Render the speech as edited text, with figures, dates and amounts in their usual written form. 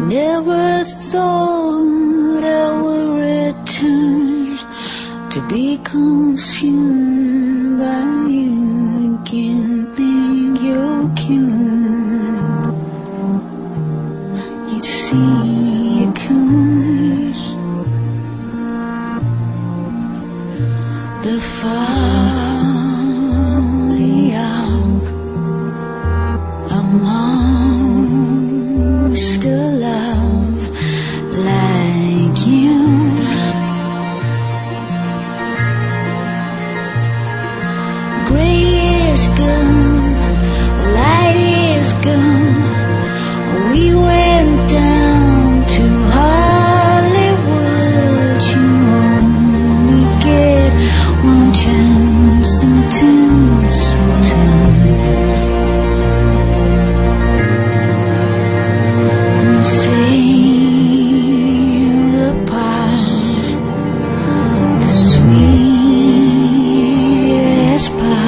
Never thought I would return to be consumed by you again. Think you're cute. You'd see it coming. The folly of a monster love like you. Gray is gone, light is gone. We went down to Hollywood. You only get one chance and two sometimes. And say the part, the sweetest part.